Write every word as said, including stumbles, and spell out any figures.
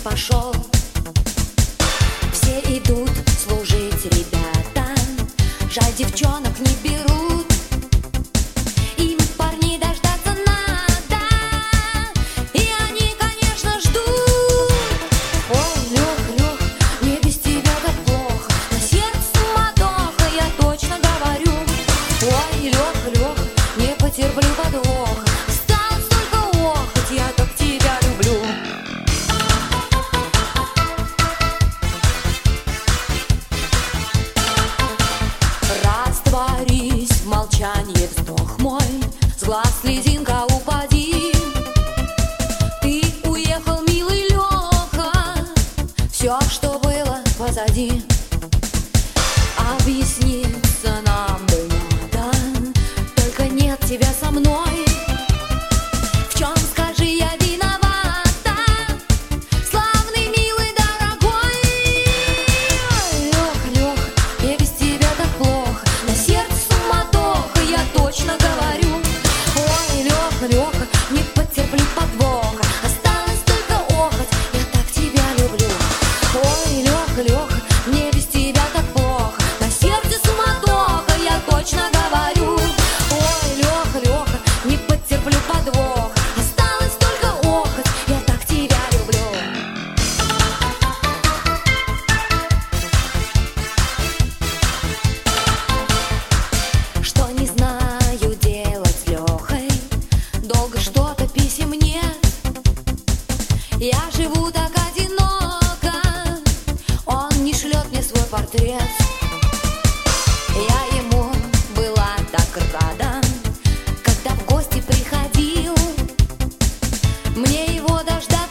пошел. Все идут служить, ребята, жаль, девчонок не берут. Им парней дождаться надо, и они, конечно, ждут. Ой, Лех, Лех, мне без тебя так плохо, на сердце суматоха, я точно говорю. Ой, Лех, Лех, не потерплю подвоха, осталось только охоть, я так тебя люблю. Растворись в молчании, вздох мой, с глаз слезинка упади. Ты уехал, милый Леха, все, что было позади. Объясниться нам бы надо, только нет тебя со мной. В чем, скажи, я виновата, славный, милый, дорогой? Лех, Лех, мне без тебя так плохо, на сердце суматоха, я точно говорю. Ой, Леха, Леха, не потерплю подвоха, осталось только охоть, я так тебя люблю. Ой, Леха, Леха, мне без тебя так плохо, на сердце суматоха, я точно говорю. Ой, Леха, Леха, не потерплю подвоха, осталось только охоть, я так тебя люблю. Что не знаю делать с Лехой, долго что-то писем нет. Я живу так одиноко, он не шлет мне свой портрет. Я ему была так рада, когда в гости приходил, мне его дождаться